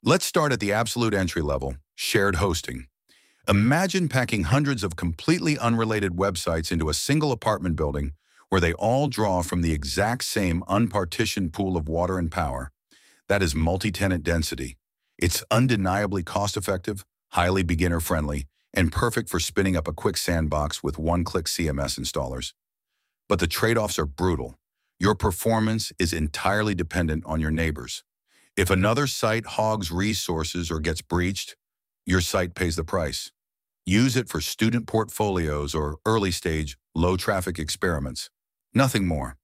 Let's start at the absolute entry level, shared hosting. Imagine packing hundreds of completely unrelated websites into a single apartment building where they all draw from the exact same unpartitioned pool of water and power. That is multi-tenant density. It's undeniably cost-effective, highly beginner-friendly, and perfect for spinning up a quick sandbox with one-click CMS installers. But the trade-offs are brutal. Your performance is entirely dependent on your neighbors. If another site hogs resources or gets breached, your site pays the price. Use it for student portfolios or early-stage, low-traffic experiments. Nothing more.